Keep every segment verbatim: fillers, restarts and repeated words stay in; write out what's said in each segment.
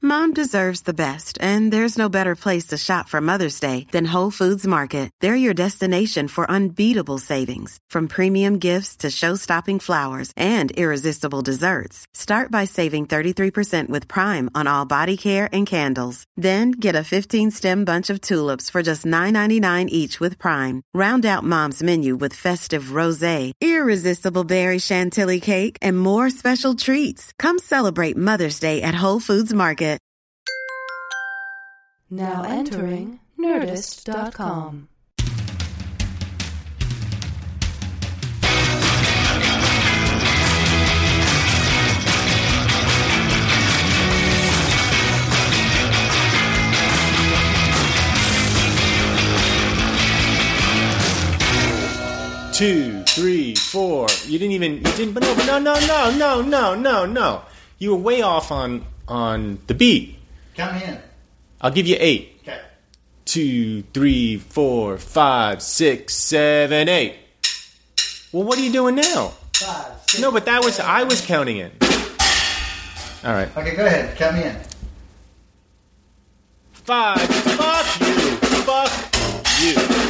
Mom deserves the best, and there's no better place to shop for Mother's Day than Whole Foods Market. They're your destination for unbeatable savings, from premium gifts to show-stopping flowers and irresistible desserts. Start by saving thirty-three percent with Prime on all body care and candles. Then get a fifteen-stem bunch of tulips for just nine ninety-nine each with Prime. Round out Mom's menu with festive rosé, irresistible berry chantilly cake, and more special treats. Come celebrate Mother's Day at Whole Foods Market. Now entering Nerdist dot com. Two, three, four. You didn't even. You didn't. But no. But no. No. No. No. No. No. No. You were way off on on the beat. Count me in. I'll give you eight. Okay. Two, three, four, five, six, seven, eight. Well, what are you doing now? Five. Six, no, but that was seven, I was eight. counting in. All right. Okay, go ahead. Count me in. Five. Fuck you. Fuck you.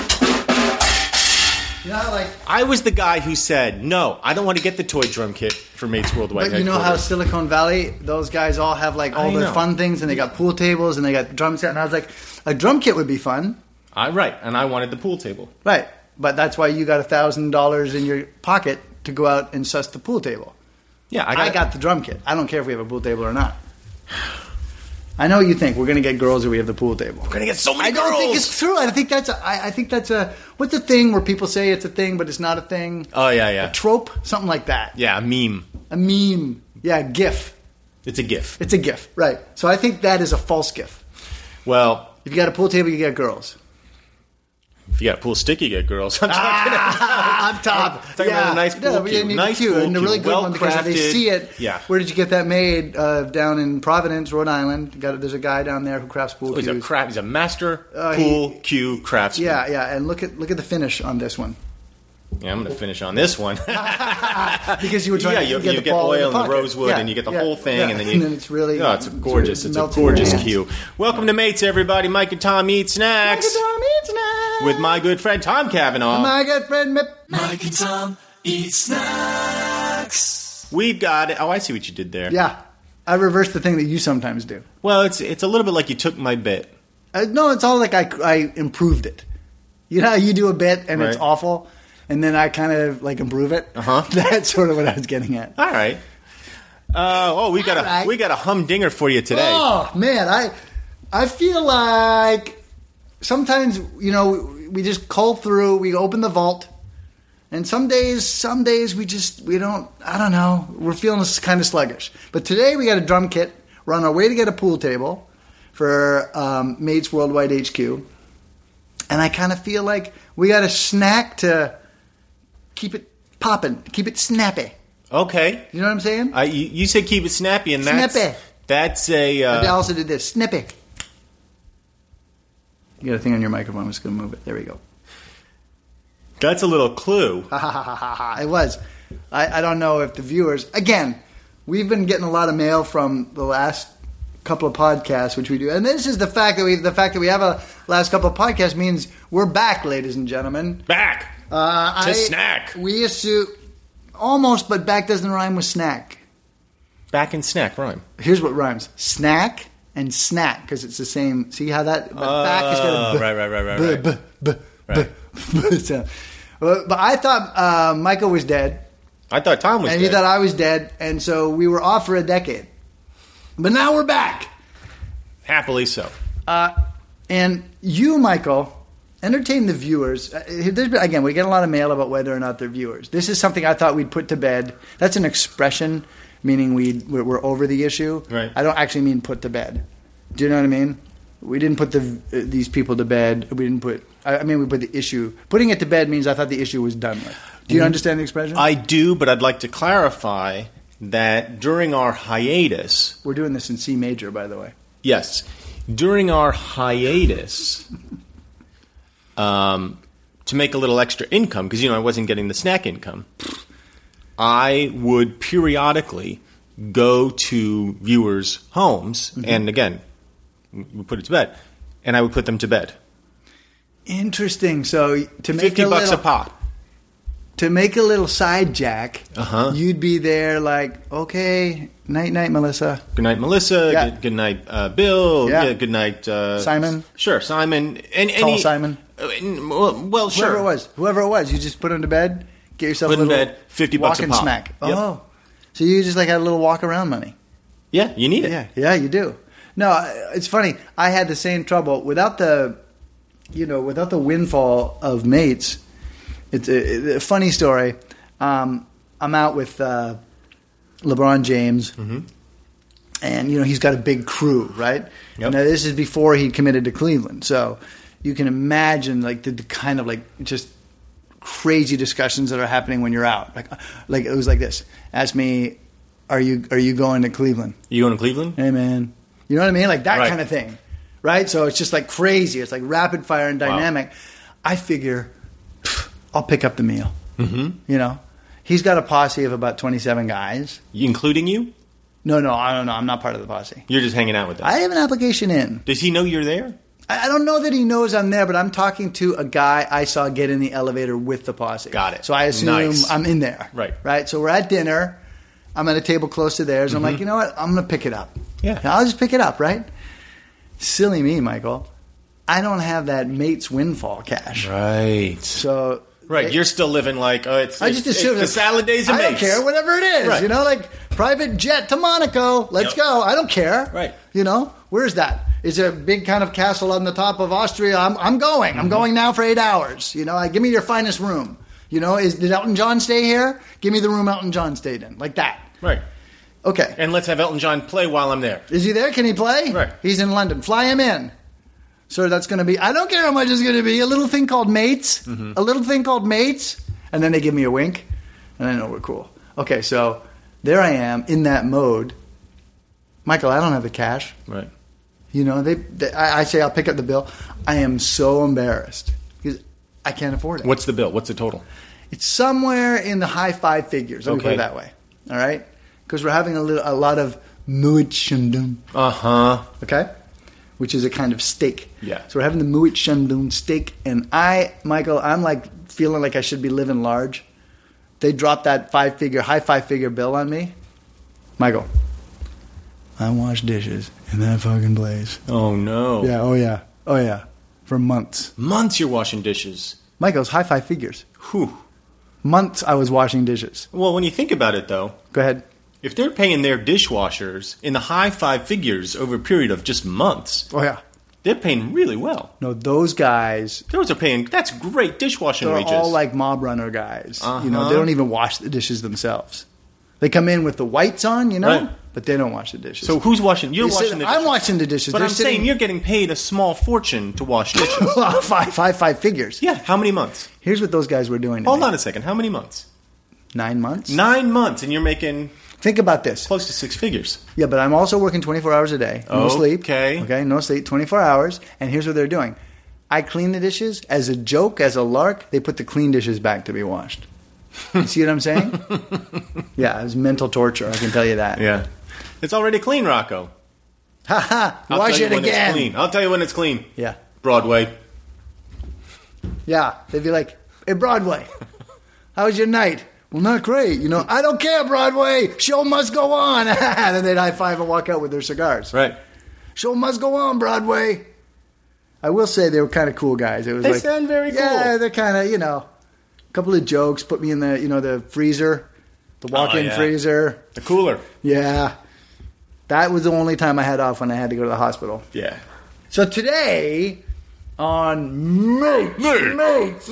You know how, like... I was the guy who said, no, I don't want to get the toy drum kit for Mates Worldwide. But you know how Silicon Valley, those guys all have, like, all I their know. fun things, and they got pool tables, and they got drum set, and I was like, a drum kit would be fun. I, right, and I wanted the pool table. Right, but that's why you got one thousand dollars in your pocket to go out and suss the pool table. Yeah, I I got, got, I got the drum kit. I don't care if we have a pool table or not. I know you think we're going to get girls or we have the pool table. We're going to get so many I don't girls. think it's true. I think that's a, I, I think that's a, what's a thing where people say it's a thing, but it's not a thing? Oh, yeah, yeah. A trope? Something like that. Yeah, a meme. A meme. Yeah, a GIF. It's a GIF. It's a GIF, right. So I think that is a false GIF. Well, If you got a pool table, you get girls. if you got a pool stick, you get girls. I'm talking Ah, about, on top. I'm talking about a nice pool No, but you cue. need Nice a cue. pool And a cue. really good one because they Well-crafted. see it. Yeah. Where did you get that made? Uh, down in Providence, Rhode Island. You got, there's a guy down there who crafts pool Oh, he's a cues. craft. He's a master Uh, pool he- cue craftsman. Yeah, yeah. And look at look at the finish on this one. Yeah, I'm going to finish on this one. Because you were trying yeah, to you, get you the get ball in oil the and the pocket. rosewood, Yeah, and you get the yeah, whole thing, yeah. and then you. And then it's really. Oh, it's gorgeous. It's a melts in your gorgeous hands. cue. Welcome to Mates, everybody. Mike and Tom eat snacks Mike and Tom eat snacks. with my good friend Tom Cavanaugh. My good friend Mip. Mike and Tom eat snacks. We've got it. Oh, I see what you did there. Yeah, I reversed the thing that you sometimes do. Well, it's it's a little bit like you took my bit. Uh, no, it's all like I, I improved it. You know how you do a bit and it's Right. awful, and then I kind of like improve it. Uh-huh. That's sort of what I was getting at. All right. Uh, oh, we got All a right. we got a humdinger for you today. Oh man, I I feel like sometimes you know we just cull through. We open the vault, and some days, some days we just we don't. I don't know. We're feeling kind of sluggish. But today we got a drum kit. We're on our way to get a pool table for um, Mates Worldwide H Q, and I kind of feel like we got a snack to keep it popping, keep it snappy. Okay. You know what I'm saying? I, you, you said keep it snappy, and that's Snappy. that's a. Uh, I also did this. Snippy. You got a thing on your microphone. I'm just going to move it. There we go. That's a little clue. Ha ha ha ha ha ha. It was. I, I don't know if the viewers... Again, we've been getting a lot of mail from the last couple of podcasts, which we do. And this is the fact that we the fact that we have a last couple of podcasts means we're back, ladies and gentlemen. Back Uh, to I, snack. We assume... Almost, but back doesn't rhyme with snack. Back and snack rhyme. Here's what rhymes. Snack and snack, because it's the same... See how that... But back is got a... Oh, right, right, right, right, B, right. b, b, Right. b, b sound. But but I thought uh, Michael was dead, I thought Tom was and dead. he thought I was dead, and so we were off for a decade. But now we're back. Happily so. Uh, and you, Michael, entertain the viewers. Uh, there's been- Again, we get a lot of mail about whether or not they're viewers. This is something I thought we'd put to bed. That's an expression, meaning we'd, we're we're over the issue. Right. I don't actually mean put to bed. Do you know what I mean? We didn't put the uh, these people to bed. We didn't put... I I mean, we put the issue... Putting it to bed means I thought the issue was done with. Do you understand the expression? I do, but I'd like to clarify that during our hiatus, We're doing this in C major, by the way. yes, during our hiatus, um, to make a little extra income, because, you know, I wasn't getting the snack income, I would periodically go to viewers' homes, Mm-hmm. and again, we put it to bed, and I would put them to bed. Interesting. So to make Fifty a bucks little, a pop. to make a little side jack, Uh-huh. you'd be there like, okay, night night, Melissa. Good night, Melissa. Yeah. Good, good night, uh, Bill. Yeah. Yeah. Good night, uh, Simon. Sure, Simon. And Tall any, Simon. Uh, n- well, well, sure. Whoever it was, whoever it was, you just put them to bed, get yourself Put a in little bed, fifty bucks a walk and pop. smack. Yep. Oh, so you just like had a little walk around money. Yeah, you need it. Yeah, yeah, you do. No, I- it's funny. I had the same trouble without the, you know, without the windfall of mates. It's a, a funny story. Um, I'm out with uh, LeBron James, Mm-hmm. and you know he's got a big crew, right? Yep. Now this is before he committed to Cleveland, so you can imagine like the, the kind of like just crazy discussions that are happening when you're out. Like, like it was like this. Ask me, are you are you going to Cleveland? You going to Cleveland? Hey man, you know what I mean? Like that Right. kind of thing, right? So it's just like crazy. It's like rapid fire and dynamic. I figure pff, I'll pick up the meal. Mm-hmm. You know, he's got a posse of about twenty-seven guys. Including you? No, no, I don't know. I'm not part of the posse. You're just hanging out with them. I have an application in. Does he know you're there? I I don't know that he knows I'm there, but I'm talking to a guy I saw get in the elevator with the posse. Got it. So I assume Nice. I'm in there. Right. Right. So we're at dinner. I'm at a table close to theirs. I'm like, you know what? I'm going to pick it up. Mm-hmm. Yeah. I'll just pick it up, right? Silly me, Michael. I don't have that mate's windfall cash. Right. So. Right. they- You're still living like, oh, it's, I just it's, assume it's the salad days of I don't mates. care, whatever it is. Right. You know, like private jet to Monaco. Let's Yep. go. I don't care. Right. You know, where's that? Is there a big kind of castle on the top of Austria? I'm, I'm going. Mm-hmm. I'm going now for eight hours. You know, I, give me your finest room. You know, is did Elton John stay here? Give me the room Elton John stayed in, like that. Right. Okay. And let's have Elton John play while I'm there. Is he there? Can he play? Right. He's in London. Fly him in. Sir, that's going to be, I don't care how much it's going to be, a little thing called mates. Mm-hmm. A little thing called mates. And then they give me a wink. And I know we're cool. Okay, so there I am in that mode. Michael, I don't have the cash. Right. You know, they, they I, I say I'll pick up the bill. I am so embarrassed because I can't afford it. What's the bill? What's the total? It's somewhere in the high five figures. Let me put Okay. it that way. All right? Because we're having a, little, a lot of muit Uh-huh. okay? Which is a kind of steak. Yeah. So we're having the Moet Chandon steak, and I, Michael, I'm like feeling like I should be living large. They dropped that five figure, high five figure bill on me. Michael, I wash dishes in that fucking place. Oh, no. Yeah, oh yeah, oh yeah, for months. Months you're washing dishes. Michael's high five figures. Whew. Months I was washing dishes. Well, when you think about it, though, Go ahead. if they're paying their dishwashers in the high five figures over a period of just months, Oh yeah. they're paying really well. No, those guys, Those are paying, that's great dishwashing they're wages. all like mob runner guys. You know, Uh-huh. they don't even wash the dishes themselves. They come in with the whites on, you know, Right. but they don't wash the dishes. So who's washing? You're They sit- washing the dishes. I'm washing the dishes. But They're I'm sitting- saying you're getting paid a small fortune to wash dishes. five, five, five figures. Yeah, how many months? Here's what those guys were doing. to Hold me. on a second. How many months? Nine months. Nine months, and you're making Think about this. close to six figures. Yeah, but I'm also working twenty-four hours a day. No sleep. Okay. Okay, no sleep, twenty-four hours. And here's what they're doing. I clean the dishes. As a joke, as a lark, they put the clean dishes back to be washed. You see what I'm saying? Yeah, it was mental torture, I can tell you that. Yeah. It's already clean, Rocco. Ha ha! I'll Wash tell you it when It's again. clean. I'll tell you when it's clean. Yeah. Broadway. Yeah, they'd be like, "Hey, Broadway, how was your night?" "Well, not great. You know, I don't care, Broadway. Show must go on." And then they'd high five and walk out with their cigars. Right. Show must go on, Broadway. I will say they were kind of cool guys. It was They like, sound very yeah, cool. they're kind of, you know, a couple of jokes. Put me in the, you know, the freezer, the walk-in Oh, yeah. freezer. The cooler. Yeah, that was the only time I had off when I had to go to the hospital. Yeah. So today on Mates, Mates, Mates,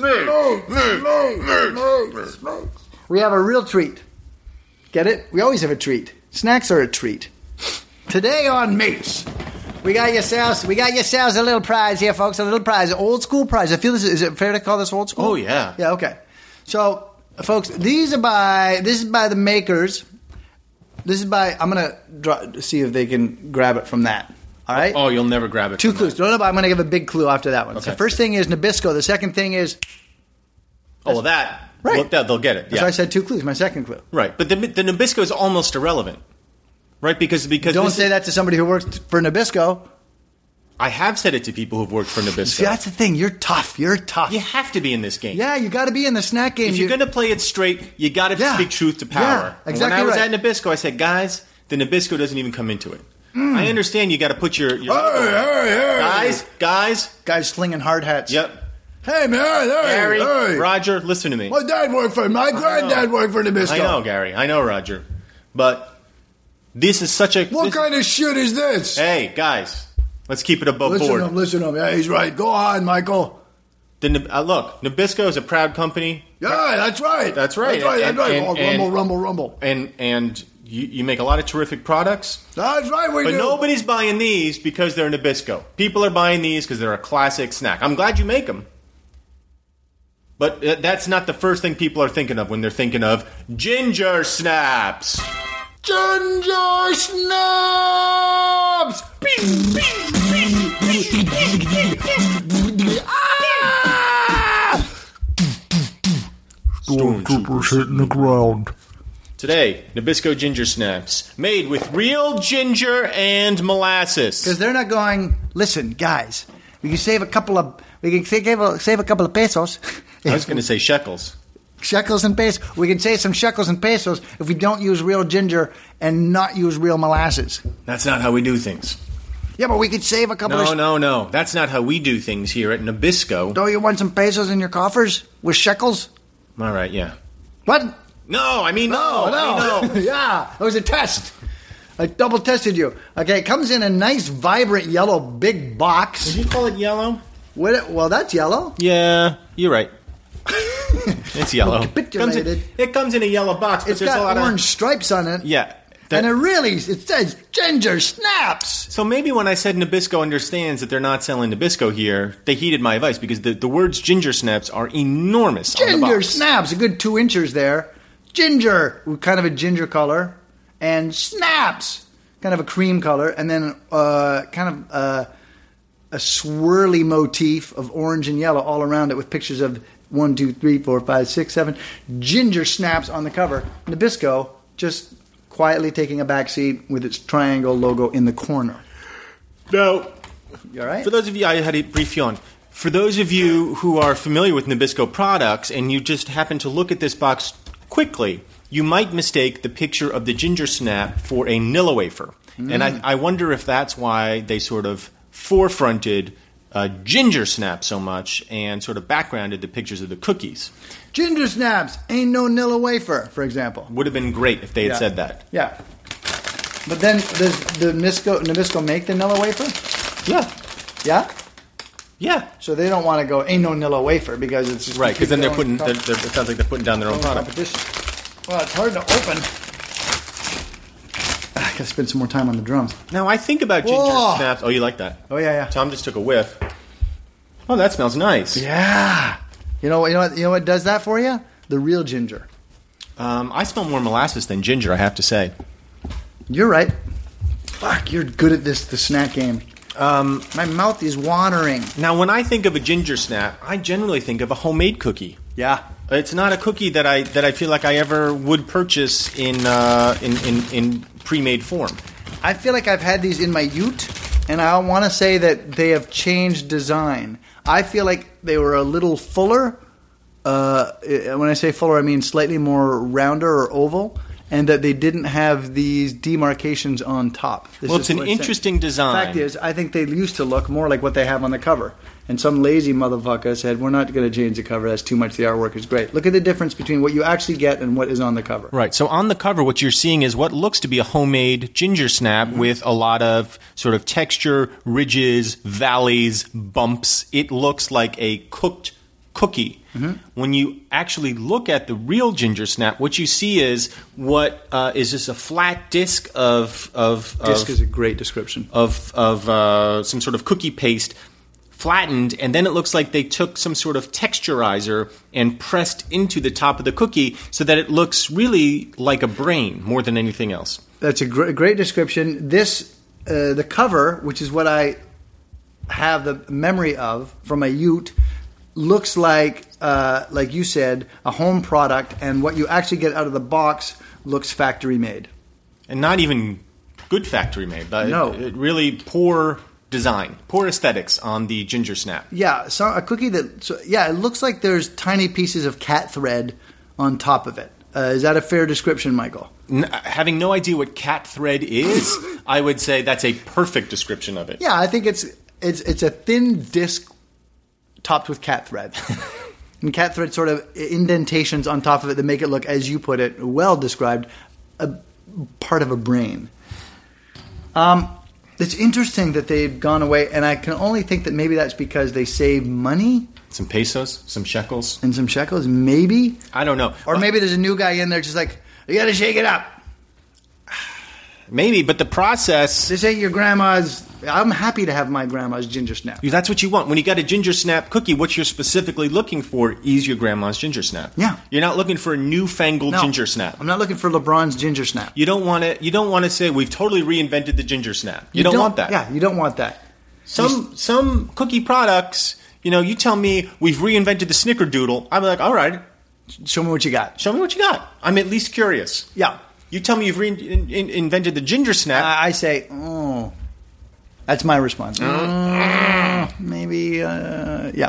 Mates, Mates, Mates, we have a real treat. Get it? We always have a treat. Snacks are a treat. Today on Mates, we got yourselves, we got yourselves a little prize here, folks. A little prize, an old school prize. I feel this is, is it fair to call this old school? Oh, yeah. Yeah. Okay. So, folks, these are by this is by the makers. This is by. I'm gonna draw, see if they can grab it from that. All right. Oh, you'll never grab it. Two from clues. that. No, no, but I'm going to give a big clue after that one. So Okay. the first thing is Nabisco. The second thing is. Oh, well, that. Right. Well, that they'll get it. So Yeah. I said two clues. My second clue. Right. But the, the Nabisco is almost irrelevant. Right? Because because Don't this say is- that to somebody who works for Nabisco. I have said it to people who've worked for Nabisco. See, that's the thing. You're tough. You're tough. You have to be in this game. Yeah, you got to be in the snack game. If you're You- going to play it straight, you got to Yeah. speak truth to power. Yeah, And exactly when I was right. at Nabisco, I said, guys, the Nabisco doesn't even come into it. Hmm. I understand you got to put your, your Hey, hey, hey. guys, guys. guys slinging hard hats. Yep. Hey, man. Hey, Gary, hey. Roger, listen to me. My dad worked for My granddad worked for Nabisco. I know, Gary. I know, Roger. But this is such a. What this- kind of shit is this? Hey, guys, let's keep it above listen board. to him, listen to him. Yeah, he's right. Go on, Michael. The, Nab- uh, look, Nabisco is a proud company, Yeah, that's right. That's right. That's right. And- That's right. and- Oh, and- rumble, rumble, rumble. and and you, you make a lot of terrific products. That's right. We But do. nobody's buying these because they're Nabisco. People are buying these because they're a classic snack. I'm glad you make them. But uh, that's not the first thing people are thinking of when they're thinking of ginger snaps. Ginger snaps. Ah! Stormtroopers hitting the ground. Today, Nabisco ginger snaps made with real ginger and molasses. Because they're not going, listen, guys, we can save a couple of, we can save a, save a couple of pesos. I was going to say shekels. Shekels and pesos. We can save some shekels and pesos if we don't use real ginger and not use real molasses. That's not how we do things. Yeah, but we could save a couple No, of... no, no. That's not how we do things here at Nabisco. Don't you want some pesos in your coffers with shekels? All right, yeah. What? No, I mean no. I mean, no. Yeah, it was a test. I double tested you. Okay, it comes in a nice, vibrant yellow big box. Did you call it yellow? What, well, that's yellow. Yeah, you're right. It's yellow. Capitulated. Comes in, it comes in a yellow box, but It's there's a lot got orange of stripes on it. yeah. that- And it really, it says ginger snaps. so maybe when I said Nabisco understands that they're not selling Nabisco here, they heeded my advice because the, the words ginger snaps are enormous on the Ginger box. snaps, a good two inches there. Ginger, with kind of a ginger color. And snaps, kind of a cream color. And then uh, kind of uh, a swirly motif of orange and yellow all around it with pictures of one, two, three, four, five, six, seven ginger snaps on the cover. Nabisco just quietly taking a back seat with its triangle logo in the corner. Now, You all right? for those of you, I had to brief you on. For those of you who are familiar with Nabisco products and you just happen to look at this box quickly, you might mistake the picture of the ginger snap for a Nilla wafer. And I, I wonder if that's why they sort of forefronted uh, ginger snap so much and sort of backgrounded the pictures of the cookies. Ginger snaps ain't no Nilla wafer, for example. Would have been great if they had Yeah. said that. Yeah. But then does the Nabisco, Nabisco make the Nilla wafer? Yeah. Yeah? Yeah. So they don't want to go, ain't no Nilla wafer because it's just... Right, because then they're going putting, com- they're, they're, it sounds like they're putting down their own going product. competition. Well, it's hard to open. I gotta spend some more time on the drums. Now, I think about ginger Whoa. snaps. Oh, you like that? Oh, yeah, yeah. Tom just took a whiff. Oh, that smells nice. Yeah. You know, you know what? You know what does that for you? The real ginger. Um, I smell more molasses than ginger, I have to say. You're right. Fuck, you're good at this. The snack game. Um, My mouth is watering. now, when I think of a ginger snap, I generally think of a homemade cookie. Yeah. It's not a cookie that I that I feel like I ever would purchase in uh, in, in in pre-made form. I feel like I've had these in my ute, and I want to say that they have changed design. I feel like they were a little fuller. Uh, when I say fuller, I mean slightly more rounder or oval, and that they didn't have these demarcations on top. This Well, is it's an what I'm saying. interesting design. Fact is, I think they used to look more like what they have on the cover. And some lazy motherfucker said, we're not going to change the cover. That's too much. The artwork is great. Look at the difference between what you actually get and what is on the cover. Right. So on the cover, what you're seeing is what looks to be a homemade ginger snap Mm-hmm. with a lot of sort of texture, ridges, valleys, bumps. It looks like a cooked cookie. Mm-hmm. When you actually look at the real ginger snap, what you see is what uh, is just a flat disc of of Disc of, is a great description. of, of uh, some sort of cookie paste. Flattened, and then it looks like they took some sort of texturizer and pressed into the top of the cookie so that it looks really like a brain more than anything else. That's a gr- great description. This, uh, the cover, which is what I have the memory of from a ute, looks like, uh, like you said, a home product, and what you actually get out of the box looks factory made. And not even good factory made, but No. it, it really poor design, poor aesthetics on the ginger snap. Yeah, so a cookie that, so, yeah, it looks like there's tiny pieces of cat thread on top of it. Uh, is that a fair description, Michael? N- having no idea what cat thread is, I would say that's a perfect description of it. Yeah, I think it's it's it's a thin disc topped with cat thread. And cat thread sort of indentations on top of it that make it look, as you put it, well described, a part of a brain. Um, it's interesting that they've gone away, and I can only think that maybe that's because they save money Some pesos, some shekels. and some shekels, maybe. I don't know. Or maybe there's a new guy in there just like, you got to shake it up. Maybe, but the process... This ain't your grandma's. I'm happy to have my grandma's ginger snap. That's what you want. When you got a ginger snap cookie, what you're specifically looking for is your grandma's ginger snap. Yeah. You're not looking for a newfangled No, ginger snap. I'm not looking for LeBron's ginger snap. You don't want to. You don't want to say we've totally reinvented the ginger snap. You, don't, want that. Yeah, you don't want that. Some some cookie products. You know, you tell me we've reinvented the snickerdoodle. I'm like, all right, Show me what you got. show me what you got. I'm at least curious. Yeah. You tell me you've reinvented the ginger snap. I I say, oh. That's my response. Mm, maybe, uh, yeah.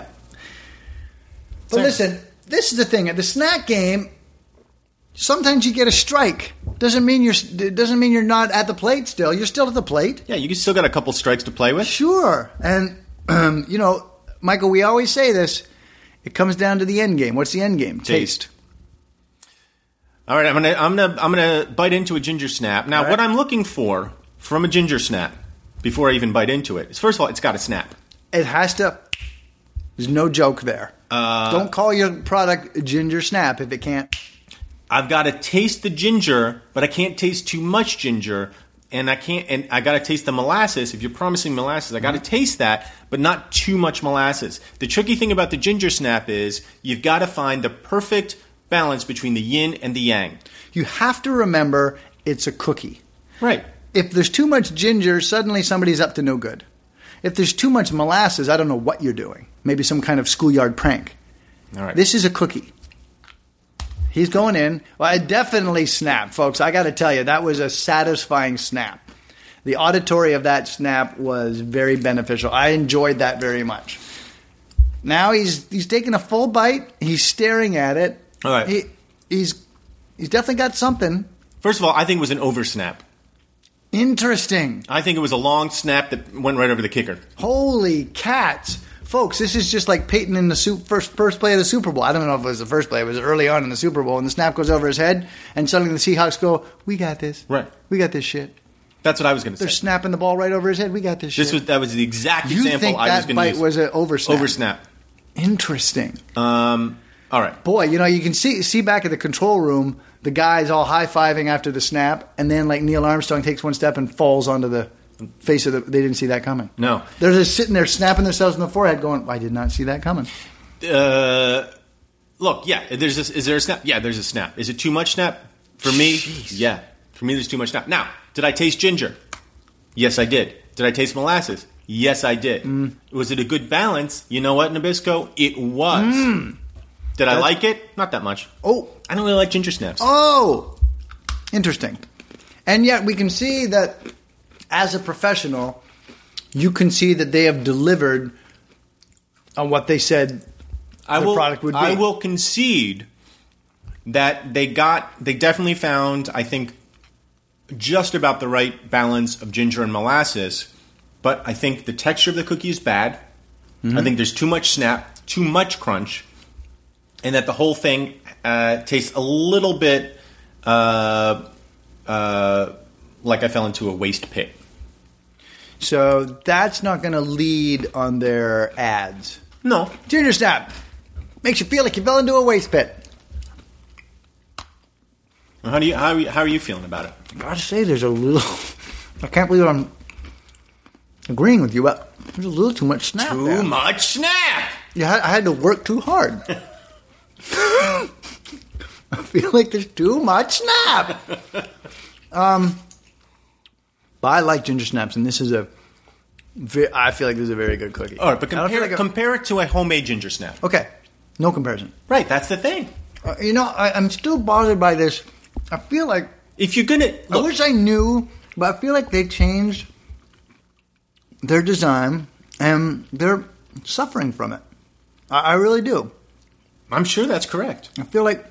But Same. listen, this is the thing. At the snack game, sometimes you get a strike. Doesn't mean you're doesn't mean you're not at the plate still. You're still at the plate. yeah, you still got a couple strikes to play with. Sure. And, um, you know, Michael, we always say this. It comes down to the end game. What's the end game? Taste. All right, I'm gonna I'm gonna I'm gonna bite into a ginger snap. Now, All right. what I'm looking for from a ginger snap before I even bite into it is, first of all, it's got to snap. It has to. There's no joke there. Uh, Don't call your product Ginger Snap if it can't. I've got to taste the ginger, but I can't taste too much ginger, and I can't. And I got to taste the molasses. If you're promising molasses, I got to taste that, but not too much molasses. The tricky thing about the ginger snap is you've got to find the perfect balance between the yin and the yang. You have to remember it's a cookie. Right. If there's too much ginger, suddenly somebody's up to no good. If there's too much molasses, I don't know what you're doing. Maybe some kind of schoolyard prank. All right. This is a cookie. He's going in. Well, I definitely snapped, folks. I got to tell you, that was a satisfying snap. The auditory of that snap was very beneficial. I enjoyed that very much. Now he's he's taking a full bite. He's staring at it. All right. He, he's he's definitely got something First of all, I think it was an over snap. interesting. I think it was a long snap that went right over the kicker. Holy cats. Folks, this is just like Peyton in the su- first first play of the Super Bowl. I don't know if it was the first play. It was early on in the Super Bowl, and the snap goes over his head, and suddenly the Seahawks go, we got this. Right. We got this shit. That's what I was going to They're say. snapping the ball right over his head. We got this shit. This was that was the exact you example think I was that going to bite use. was an over snap? over snap. Interesting. Um. All right. Boy, you know, you can see see back at the control room, the guys all high-fiving after the snap, and then like Neil Armstrong takes one step and falls onto the face of the... They didn't see that coming. No. They're just sitting there snapping themselves in the forehead going, I did not see that coming. Uh. Look, yeah. There's this, is there a snap? Yeah, there's a snap. Is it too much snap? For me, yeah. For me, there's too much snap. Now, did I taste ginger? Yes, I did. Did I taste molasses? Yes, I did. Mm. Was it a good balance? You know what, Nabisco? It was. Mm. Did I That's- like it? Not that much. Oh, I don't really like ginger snaps. Oh, interesting. And yet we can see that as a professional, you can see that they have delivered on what they said I the will, product would be. I will concede that they got, they definitely found, I think, just about the right balance of ginger and molasses. But I think the texture of the cookie is bad. Mm-hmm. I think there's too much snap, too much crunch, and that the whole thing uh, tastes a little bit uh, uh, like I fell into a waste pit. So that's not going to lead on their ads. No. Ginger snap makes you feel like you fell into a waste pit. How do you how are you, how are you feeling about it? I gotta say, there's a little. I can't believe I'm agreeing with you, but there's a little too much snap. Too there. much snap. Yeah, I had to work too hard. I feel like there's too much snap. Um, but I like ginger snaps, and this is a. ve- I feel like this is a very good cookie. All right, but I don't feel compare, like a- compare it to a homemade ginger snap. okay, no comparison. Right, that's the thing. Uh, you know, I, I'm still bothered by this. I feel like If you're gonna I look, wish I knew But I feel like they changed their design, and they're suffering from it. I, I really do. I'm sure that's correct. I feel like,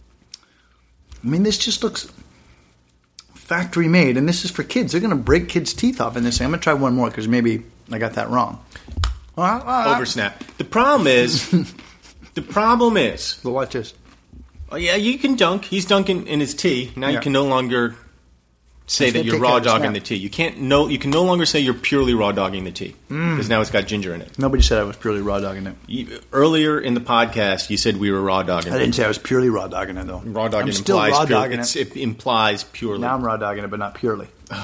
I mean, this just looks factory made, and this is for kids. They're going to break kids' teeth off in this thing. I'm going to try one more because maybe I got that wrong. Well, uh, Oversnap. The problem is, the problem is, But watch this. oh yeah, you can dunk. He's dunking in his tea. Now Yeah. you can no longer say Let's that go you're take raw care of the dogging snap. the tea. You can't no. You can no longer say you're purely raw dogging the tea Mm. because now it's got ginger in it. Nobody said I was purely raw dogging it. You, earlier in the podcast, you said we were raw dogging. I didn't say I was purely raw dogging it, though. Raw dogging I'm still implies raw pure- dogging it's- it. it implies purely. Now I'm raw dogging it, but not purely.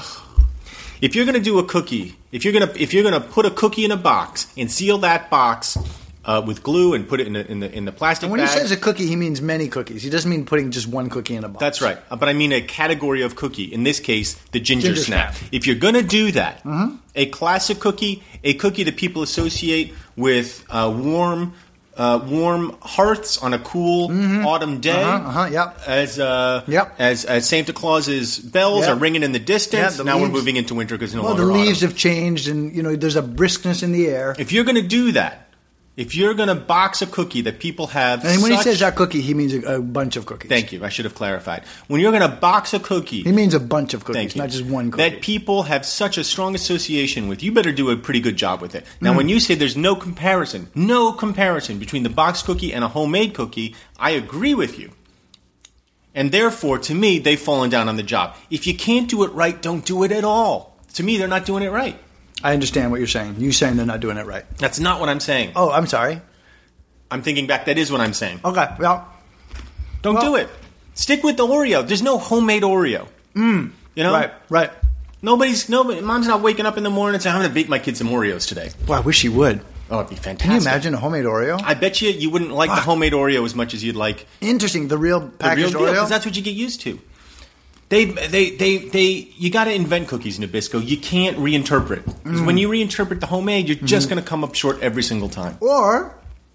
If you're going to do a cookie, if you're going to if you're going to put a cookie in a box and seal that box uh, with glue and put it in the in the, in the plastic And when bag, he says a cookie, he means many cookies. He doesn't mean putting just one cookie in a box. that's right. Uh, But I mean a category of cookie. In this case, the ginger, Ginger snap. snap. If you're going to do that, Mm-hmm. a classic cookie, a cookie that people associate with uh, warm. Uh, warm hearths on a cool autumn day, Uh-huh, uh-huh, yep. as uh, Yep. as as Santa Claus's bells Yep. are ringing in the distance. Yeah, the now we're leaves- moving into winter because no Well, the longer leaves autumn. have changed, and you know there's a briskness in the air. If you're going to do that, if you're going to box a cookie that people have, And when he such- says a cookie, he means a, a bunch of cookies. thank you, I should have clarified. When you're going to box a cookie, He means a bunch of cookies, thank you, not just one cookie. that people have such a strong association with, you better do a pretty good job with it. Now, Mm. when you say there's no comparison, no comparison between the boxed cookie and a homemade cookie, I agree with you. And therefore, to me, they've fallen down on the job. If you can't do it right, don't do it at all. To me, they're not doing it right. I understand what you're saying. You're saying they're not doing it right. That's not what I'm saying. Oh, I'm sorry. I'm thinking back, that is what I'm saying. Okay, well, Don't Well- do it. Stick with the Oreo. There's no homemade Oreo. Mm. You know? right, right. Nobody's, nobody, mom's not waking up in the morning and saying, I'm going to bake my kids some Oreos today. Well, I wish he would. Oh, it'd be fantastic. Can you imagine a homemade Oreo? I bet you you wouldn't like the homemade Oreo as much as you'd like Interesting. The real the real packaged deal, Oreo? because that's what you get used to. They, they, they, they, you got to invent cookies, Nabisco. You can't reinterpret. Because Mm. when you reinterpret the homemade, you're just Mm-hmm. going to come up short every single time. Or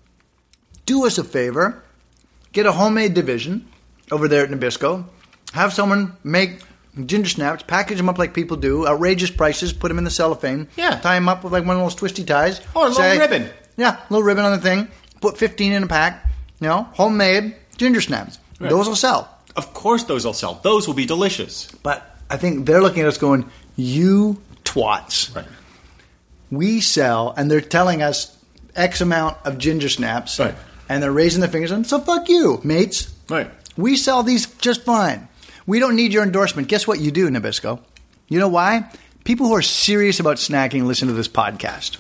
do us a favor, get a homemade division over there at Nabisco, have someone make ginger snaps, package them up like people do, outrageous prices, put them in the cellophane, Yeah. tie them up with like one of those twisty ties. Or a little ribbon. Yeah, a little ribbon on the thing, put fifteen in a pack, you know, homemade ginger snaps. Right. Those will sell. Of course those will sell. Those will be delicious. But I think they're looking at us going, you twats. Right. We sell, and they're telling us X amount of ginger snaps, Right. and they're raising their fingers on, so fuck you, mates. Right. We sell these just fine. We don't need your endorsement. Guess what you do, Nabisco? You know why? People who are serious about snacking listen to this podcast.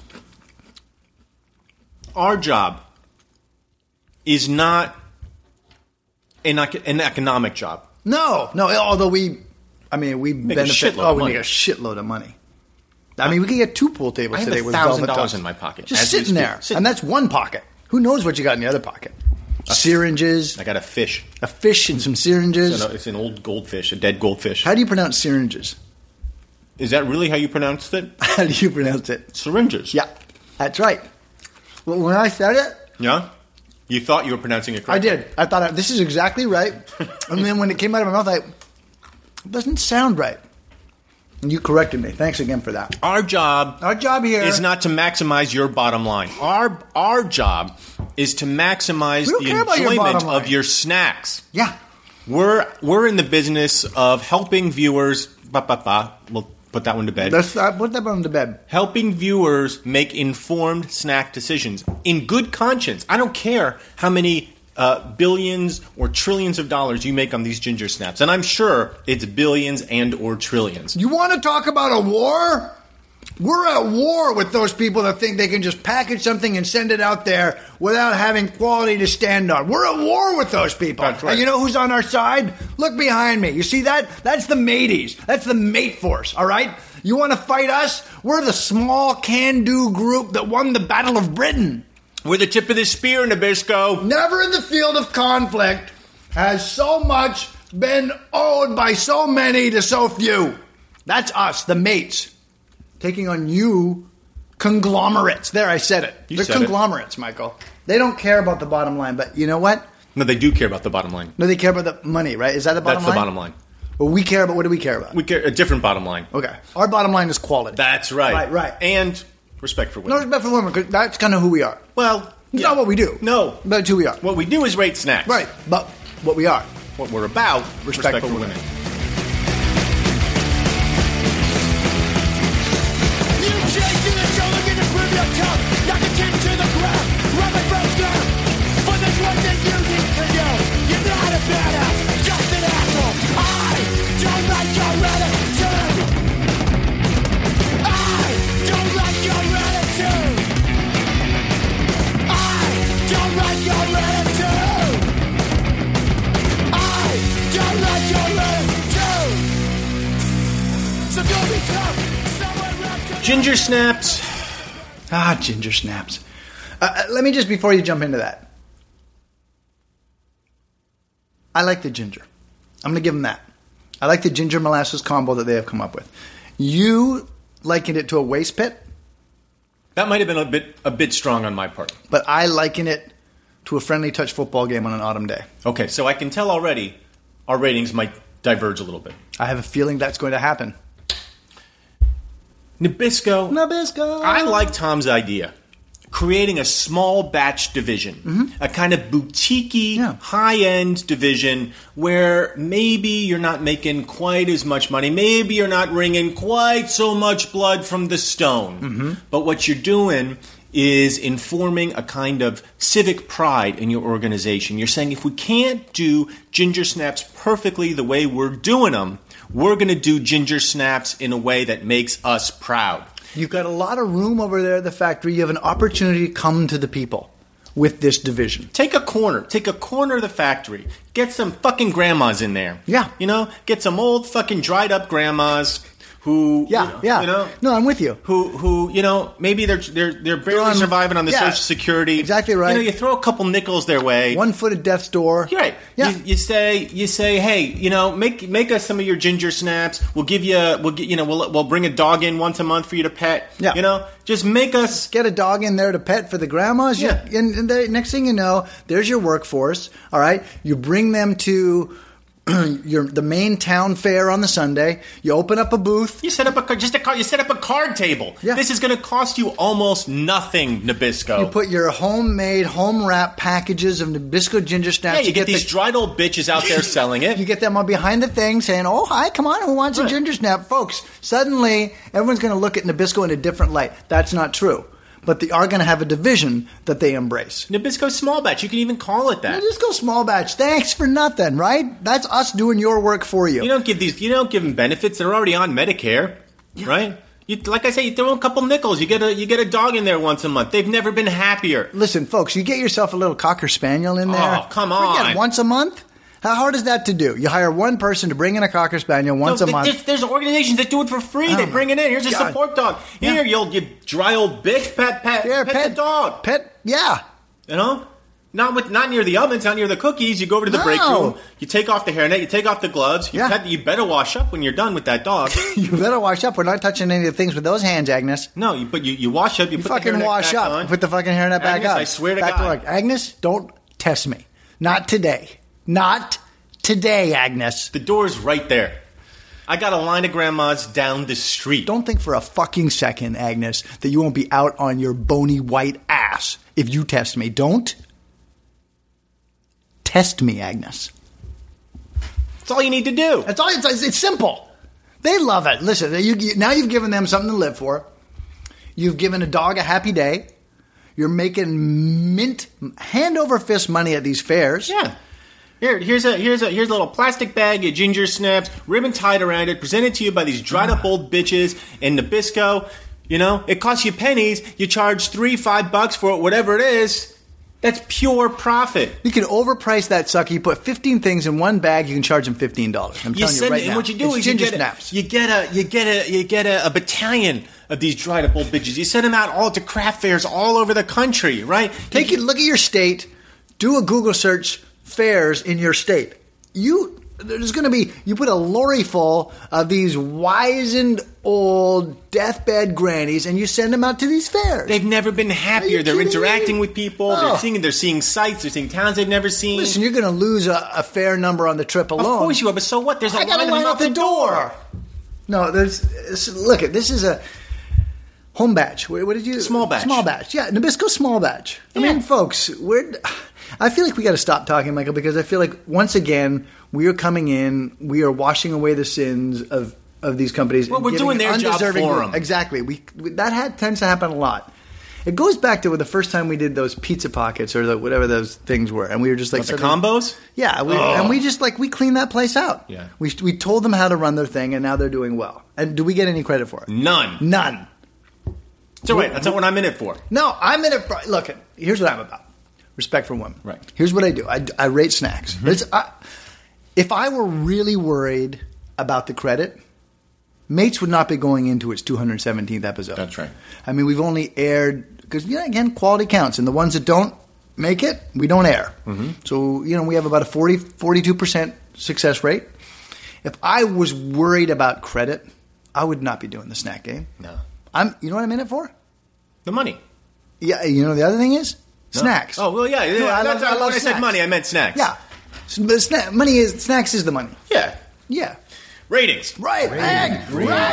Our job is not an, ec- an economic job. No, no, although we, I mean, we Make a benefit. shitload Oh, of we money. make a shitload of money. I mean, we could get two pool tables I have today a with thousand velvet dollars tops. in my pocket, Just as we sitting speak. there. Sitting. And that's one pocket. Who knows what you got in the other pocket? Syringes, I got a fish. a fish and some syringes. So no, it's an old goldfish, a dead goldfish. How do you pronounce syringes? Is that really how you pronounced it? How do you pronounce it? Syringes. Yeah, that's right. Well, when I said it, Yeah? You thought you were pronouncing it I correctly. did. I thought, this is exactly right. And then when it came out of my mouth, I, it doesn't sound right. And you corrected me. Thanks again for that. Our job Our job here is not to maximize your bottom line. Our our job is to maximize We don't the care about your enjoyment bottom line. of your snacks. Yeah. We're we're in the business of helping viewers. Ba, ba, ba, we'll put that one to bed. Let's uh, put that on the bed. Helping viewers make informed snack decisions in good conscience. I don't care how many uh, billions or trillions of dollars you make on these ginger snaps, and I'm sure it's billions and or trillions. You want to talk about a war? We're at war with those people that think they can just package something and send it out there without having quality to stand on. We're at war with those people. That's right. And you know who's on our side? Look behind me. You see that? That's the mateys. That's the mate force, all right? You want to fight us? We're the small can-do group that won the Battle of Britain. We're the tip of the spear, Nabisco. Never in the field of conflict has so much been owed by so many to so few. That's us, the mates, taking on you conglomerates. There, I said it. You They're said it. conglomerates, Michael. They don't care about the bottom line, but you know what? No, they do care about the bottom line. No, they care about the money, right? Is that the bottom That's line? the bottom line. Well, we care about, what do we care about? We care a different bottom line. Okay. Our bottom line is quality. That's right. Right, right. And respect for No women. respect for women, because that's kind of who we are. Well, It's yeah. not what we do. No. But it's who we are. What we do is rate snacks. Right. But what we are. What we're about, Respect respect, for for women. women. You chase to the shoulder, get it from your tongue. Knock it into the ground, rub it right down. But there's one thing you need to know. You're not a badass, just an asshole. I don't like your attitude. I don't like your attitude. I don't like your attitude. I don't like your attitude. So go be tough. Somewhere else to Ginger snaps. Ah, ginger snaps. Uh, uh, let me just, before you jump into that. I like the ginger. I'm going to give them that. I like the ginger molasses combo that they have come up with. You likened it to a waste pit, That might have been a bit a bit strong on my part. but I liken it to a friendly touch football game on an autumn day. Okay, so I can tell already our ratings might diverge a little bit. I have a feeling that's going to happen. Nabisco. Nabisco. I like Tom's idea. Creating a small batch division, a kind of boutique-y, Yeah. high-end division where maybe you're not making quite as much money. Maybe you're not wringing quite so much blood from the stone. But what you're doing is informing a kind of civic pride in your organization. You're saying, if we can't do ginger snaps perfectly the way we're doing them, we're going to do ginger snaps in a way that makes us proud. You've got a lot of room over there at the factory. You have an opportunity to come to the people with this division. Take a corner. Take a corner of the factory. Get some fucking grandmas in there. Yeah. You know? Get some old fucking dried up grandmas who... Yeah, you know, yeah. You know? No, I'm with you. Who, who, you know, maybe they're they're they're barely on- surviving on the yeah, Social Security. exactly right. You know, you throw a couple nickels their way. One foot at death's door. You're right. Yeah. You, you say, you say, hey, you know, make make us some of your ginger snaps. We'll give you, we'll get, you know, we'll we'll bring a dog in once a month for you to pet. Yeah. You know, just make us. Get a dog in there to pet for the grandmas. You- Yeah. and, and the next thing you know, there's your workforce. All right. You bring them to your the main town fair on the Sunday. You open up a booth. You set up a car- just a car. You set up a card table. Yeah. This is going to cost you almost nothing, Nabisco. You put your homemade, home wrap packages of Nabisco ginger snaps. yeah, you, get, these the, dried old bitches out there selling it. You get them on behind the thing saying, oh, hi, come on, who wants a Right. ginger snap? Folks, suddenly everyone's going to look at Nabisco in a different light. That's not true. But they are going to have a division that they embrace. Nabisco small batch. You can even call it that. Nabisco small batch. Thanks for nothing, right? That's us doing your work for you. You don't give these. You don't give them benefits. They're already on Medicare, right? You, like I say, you throw a couple nickels. You get a you get a dog in there once a month. They've never been happier. Listen, folks, you get yourself a little Cocker Spaniel in there. Oh, come Forget on. it, once a month? How hard is that to do? You hire one person to bring in a Cocker Spaniel once No, a month. There's, there's organizations that do it for free. Oh they my bring it in. Here's a God. support dog. Here, Yeah. you old you dry old bitch. Pet pet Yeah, pet, the dog. Pet, yeah. You know, not with not near the ovens, not near the cookies. You go over to the No. break room. You take off the hairnet. You take off the gloves. You, Yeah. pet, you better wash up when you're done with that dog. You better wash up. We're not touching any of the things with those hands, Agnes. No, you, but you, you wash up. You, You put fucking the hairnet wash back up. on. Put the fucking hairnet back Agnes, on. I swear to back God. To work. Agnes, don't test me. Not today. Not today, Agnes. The door's right there. I got a line of grandmas down the street. Don't think for a fucking second, Agnes, that you won't be out on your bony white ass if you test me. Don't test me, Agnes. That's all you need to do. That's all. It's, it's simple. They love it. Listen, you, you, now you've given them something to live for. You've given a dog a happy day. You're making mint, hand over fist money at these fairs. Yeah. Here, here's a here's a here's a little plastic bag of ginger snaps, ribbon tied around it, presented to you by these dried up old bitches in Nabisco. You know, it costs you pennies. You charge three, five bucks for it, whatever it is. That's pure profit. You can overprice that sucker. You put fifteen things in one bag. You can charge them fifteen dollars. I'm You telling you send right it, now. and what you do It's is you ginger get, snaps. a, you get a you get a you get a, a battalion of these dried up old bitches. You send them out all to craft fairs all over the country, right? Take you, it. Look at your state. Do a Google search. Fairs in your state. You there's going to be you put a lorry full of these wizened old deathbed grannies, and you send them out to these fairs. They've never been happier. you They're kidding interacting me? with people. Oh. They're seeing they're seeing sights. They're seeing towns they've never seen. Listen, you're going to lose a, a fair number on the trip alone. Of course you are, but so what? There's a I got line to line out out the door. No, there's. it's- Look, at this is a home batch. What, what did you? Small batch. Small batch. Yeah, Nabisco small batch. I Yeah. mean, folks, we're. I feel like we got to stop talking, Michael, because I feel like once again we are coming in. We are washing away the sins of of these companies. Well, and we're giving doing their job undeserving- for 'em. Exactly. We, we that had, tends to happen a lot. It goes back to the first time we did those pizza pockets or the, whatever those things were, and we were just like What, the suddenly- combos? Yeah, we, Oh. and we just like we cleaned that place out. Yeah. we we told them how to run their thing, and now they're doing well. And do we get any credit for it? None. None. So wait, that's not what I'm in it for. No, I'm in it. For, look, here's what I'm about: respect for women. Right. Here's what I do: I, I rate snacks. It's, I, if I were really worried about the credit, Mates would not be going into its two hundred seventeenth episode. That's right. I mean, we've only aired because yeah, again, quality counts, and the ones that don't make it, we don't air. Mm-hmm. So you know, we have about a forty, forty-two percent success rate. If I was worried about credit, I would not be doing the snack game. No. I'm. You know what I'm in it for? The money. Yeah. You know the other thing is No. snacks. Oh well, yeah. yeah No, I that's, love- I love when I said snacks. money, I meant snacks. Yeah. S- But snack, money is snacks is the money. Yeah. Yeah. Ratings. Right. Right.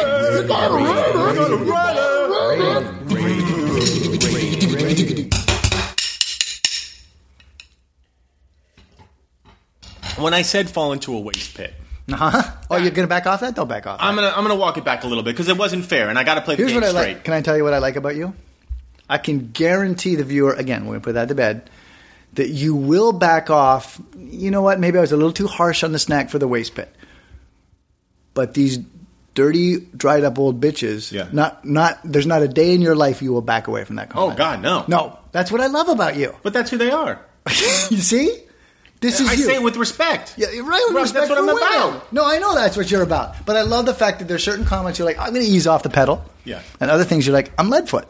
When I said fall into a waste pit, Uh-huh. Oh, you're gonna back off that? Don't back off. I'm that. gonna I'm gonna walk it back a little bit because it wasn't fair, and I got to play the Here's game what I straight. like. Can I tell you what I like about you? I can guarantee the viewer. Again, we're gonna put that to bed. That you will back off. You know what? Maybe I was a little too harsh on the snack for the waste pit. But these dirty, dried up old bitches. Yeah. Not not. There's not a day in your life you will back away from that comment. Oh, God, no. No. That's what I love about you. But that's who they are. You see? This is I you. say it with respect. Yeah, you're right. With Rob, respect that's what for I'm women. about. No, I know that's what you're about. But I love the fact that there's certain comments you're like, I'm going to ease off the pedal. Yeah. And other things you're like, I'm Leadfoot.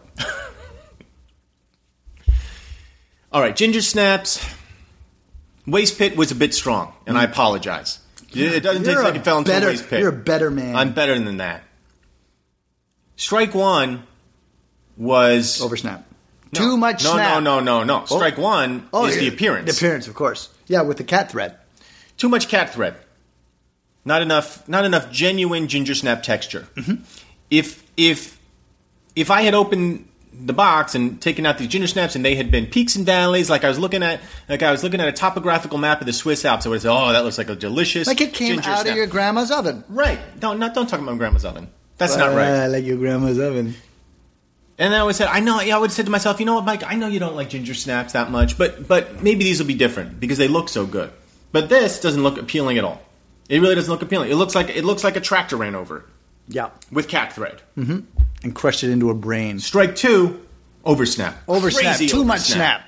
All right, Ginger Snaps. Waste pit was a bit strong, and I apologize. It doesn't taste You're like a it fell into better- a waste pit. you're a better man. I'm better than that. Strike one was Oversnap. No. Too much no, snap. No, no, no, no. Strike one Oh, is yeah. the appearance. The appearance, of course. Yeah, with the cat thread. Too much cat thread. Not enough. Not enough genuine ginger snap texture. Mm-hmm. If if if I had opened the box and taken out these ginger snaps and they had been peaks and valleys, like I was looking at, like I was looking at a topographical map of the Swiss Alps, I would say, "Oh, that looks like a delicious Like it came ginger out snap." of your grandma's oven. Right? Don't not don't talk about my grandma's oven. That's not Uh, right. like your grandma's oven. And I always said, I know. Yeah, I would say to myself, you know what, Mike? I know you don't like ginger snaps that much, but but maybe these will be different because they look so good. But this doesn't look appealing at all. It really doesn't look appealing. It looks like it looks like a tractor ran over it Yeah. with cat thread. And crushed it into a brain. Strike two, oversnap. Oversnap. Crazy Too much oversnap. snap.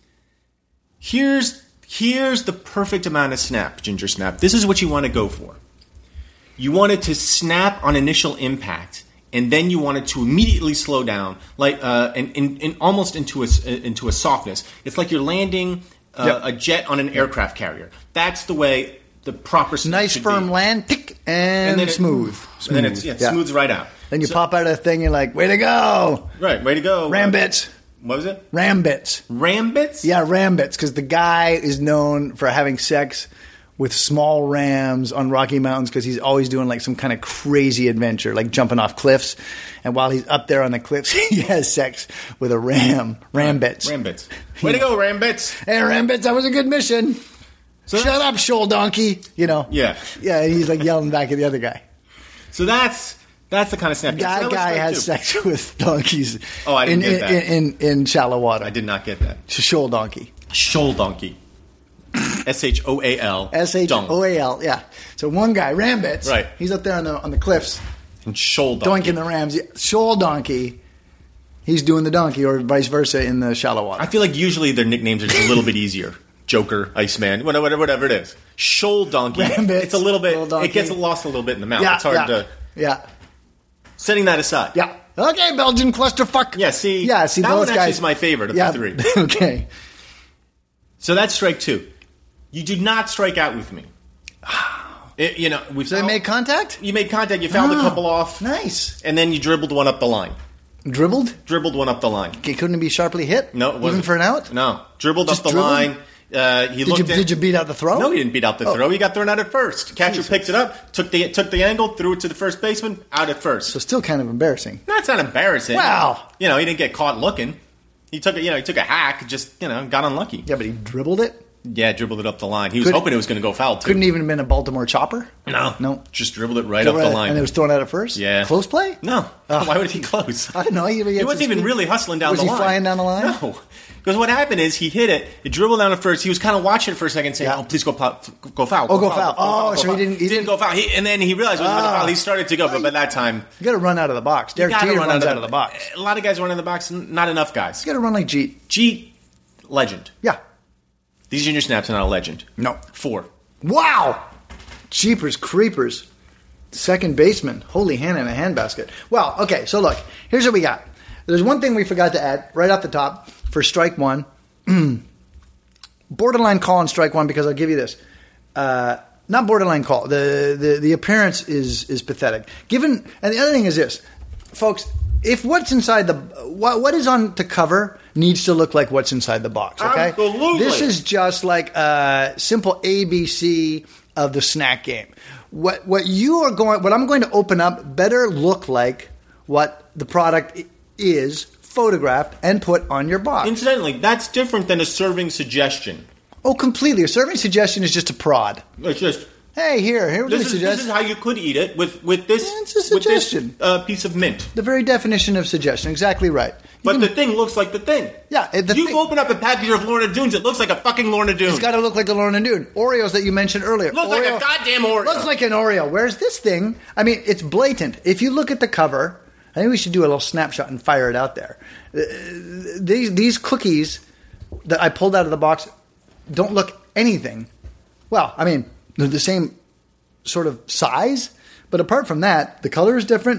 Here's here's the perfect amount of snap, ginger snap. This is what you want to go for. You want it to snap on initial impact, and then you want it to immediately slow down, like uh, and, and, and almost into a into a softness. It's like you're landing uh, Yep. a jet on an aircraft carrier. That's the way the proper snap Nice should firm be. land, tick, and, then it- smooth. And then it's, yeah, it smooths right out. Then you So- pop out of the thing, you're like, way to go. right, way to go, Ram Uh, bits. What was it? Ram bits. Ram bits? Yeah, ram bits, because the guy is known for having sex with small rams on Rocky Mountains because he's always doing like some kind of crazy adventure, like jumping off cliffs. And while he's up there on the cliffs, he has sex with a ram. Ram bits. Ram bits. Way to go, Ram bits. Hey, ram bits, that was a good mission. So Shut up, shoal donkey. You know. Yeah. Yeah, and he's like yelling back at the other guy. So that's that's the kind of snap. Guy So that was guy strike has two. sex with donkeys. Oh, I didn't in, get that. in, in, in, in shallow water. I did not get that. Shoal donkey. Shoal donkey. S H O A L. S H O A L, yeah. So one guy, ram bits. Right. He's up there on the on the cliffs, And shoal donkey. doinking the rams. Yeah, shoal donkey. He's doing the donkey, or vice versa in the shallow water. I feel like usually their nicknames are just a little bit easier. Joker, Iceman, whatever, whatever it is. Shoal donkey. Ram bits, It's a little bit. shoal donkey. It gets lost a little bit in the mouth. yeah, it's hard yeah, to. yeah, Setting that aside. yeah. Okay, Belgian clusterfuck. Yeah, see, yeah, see that those one guys. actually is my favorite of yeah, the three. Okay. So that's strike two. You did not strike out with me. It, you know, we So they fouled- made contact? You made contact. You fouled a Oh, couple off, Nice. and then you dribbled one up the line. Dribbled? Dribbled one up the line. Okay, couldn't it be sharply hit? No, it wasn't. Even for an out? No, dribbled Just up the dribbled? line. Uh, he Did looked you, at, did you beat out the throw? No, he didn't beat out the Oh. throw. He got thrown out at first. Catcher Jesus. picked it up, took the took the angle, threw it to the first baseman, out at first. So still kind of embarrassing. That's not embarrassing. Wow. You know, he didn't get caught looking. He took a, you know, he took a hack, just, you know, got unlucky. Yeah, but he dribbled it? Yeah, dribbled it up the line. He was Could- hoping it was going to go foul, too. Couldn't even have been a Baltimore chopper? No. No. Just dribbled it right up the line. And it was thrown out at first? Yeah. Close play? No. Oh. Why would it be close? I don't know. He, He wasn't even really hustling down Was the he line. flying down the line? No. Because what happened is he hit it, it dribbled down at first. He was kind of watching it for a second saying, Yeah. oh, please go, foul, go foul. Oh, go foul. Oh, so he foul. didn't- he didn't didn't- go foul. He, and then he realized it was going to Ah. foul. He started to go, but by that time, You got to run out of the box. you Derek got to Jeter run runs out of, the box. A lot of guys run in the box, n- not enough guys. You got to run like Jeet. Jeet, legend. Yeah. These junior snaps are not a legend. No. Four. Wow. Jeepers creepers. Second baseman. Holy hand in a handbasket. Wow. Okay, so look. Here's what we got. There's one thing we forgot to add right off the top for strike one. Borderline call on strike one because I'll give you this. Uh, not borderline call. The, the the appearance is is pathetic. Given, and the other thing is this, folks. If what's inside the what what is on the cover needs to look like what's inside the box. Okay, Absolutely. This is just like a simple A B C of the snack game. What what you are going, what I'm going to open up, better look like what the product i- is photographed and put on your box. Incidentally, that's different than a serving suggestion. Oh, completely. A serving suggestion is just a prod. It's just, Hey, here, here, let me this is, suggest. this is how you could eat it with, with this, Yeah, it's a with this suggestion. uh, piece of mint. The very definition of suggestion. Exactly right. You But can- the thing looks like the thing. Yeah, it- the you thing- open up a package of Lorna Doones, it looks like a fucking Lorna Doone. It's got to look like the Lorna Doone. Oreos that you mentioned earlier. Looks like a goddamn Oreo. Looks like an Oreo. Whereas this thing, I mean, it's blatant. If you look at the cover, I think we should do a little snapshot and fire it out there. Uh, These these cookies that I pulled out of the box don't look anything. Well, I mean, they're the same sort of size, but apart from that, the color is different.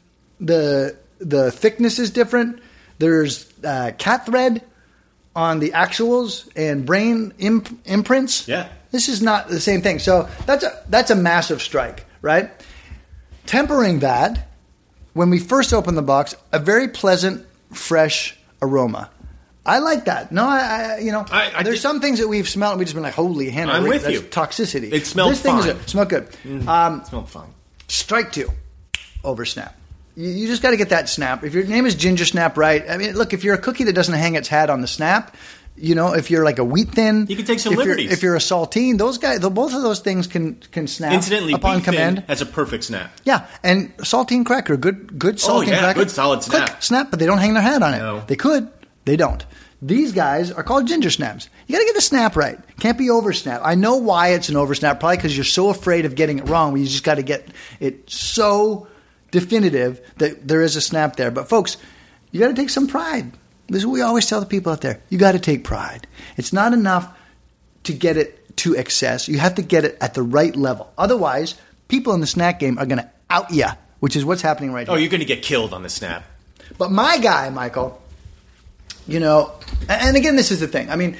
the The thickness is different. There's uh, cat thread on the actuals and brain imp- imprints. Yeah. This is not the same thing. So that's a that's a massive strike, right? Tempering that, when we first opened the box, a very pleasant, fresh aroma. I like that. No, I, I you know, I- I there's did- some things that we've smelled and we've just been like, holy Hannah, I'm wait, with that's you. toxicity. It smelled this thing fine. Is a, smelled good. Um, It smelled fine. Strike two, over snap. You, you just got to get that snap. If your name is Ginger Snap, right? I mean, look, if you're a cookie that doesn't hang its hat on the snap, you know, if you're like a wheat thin, You can take some if liberties. You're, if you're a saltine, those guys, the, both of those things can can snap Incidentally, upon Beef Thin command. has a perfect snap. Yeah, and saltine cracker, good good saltine Oh, yeah, cracker. good solid snap. Click, snap, but they don't hang their hat on it. No. They could, they don't. These guys are called ginger snaps. You got to get the snap right. Can't be over snap. I know why it's an over snap, probably because you're so afraid of getting it wrong. You just got to get it so definitive that there is a snap there. But folks, you got to take some pride. This is what we always tell the people out there. You got to take pride. It's not enough to get it to excess. You have to get it at the right level. Otherwise, people in the snack game are going to out you, which is what's happening right Oh, here. you're going to get killed on the snap. But my guy, Michael, you know, and again, this is the thing. I mean,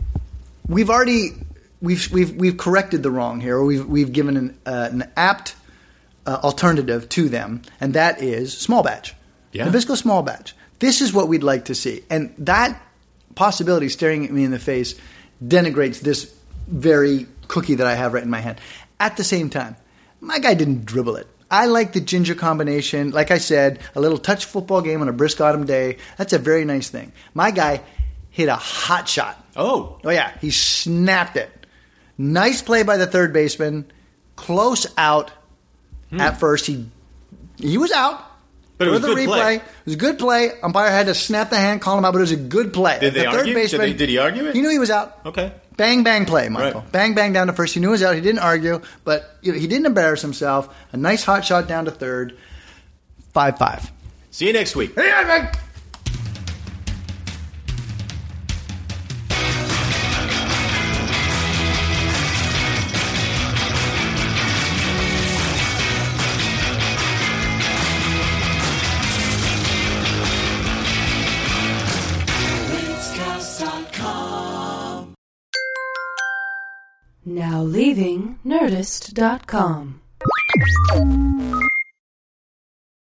we've already we've we've we've corrected the wrong here. Or we've we've given an uh, an apt uh, alternative to them, and that is small batch. Yeah. Nabisco small batch. This is what we'd like to see, and that possibility staring at me in the face denigrates this very cookie that I have right in my hand. At the same time, my guy didn't dribble it. I like the ginger combination. Like I said, a little touch football game on a brisk autumn day. That's a very nice thing. My guy hit a hot shot. Oh. Oh, yeah. He snapped it. Nice play by the third baseman. Close out at first. He he was out. Hmm. But it was For the good replay. play. It was a good play. Umpire had to snap the hand, call him out, but it was a good play. Did they the third argue? Did baseman, they- did he argue it? He knew he was out. Okay. Bang, bang play, Michael. Right. Bang, bang down to first. He knew he was out. He didn't argue, but you know, he didn't embarrass himself. A nice hot shot down to third. five five. See you next week. Now leaving Nerdist dot com.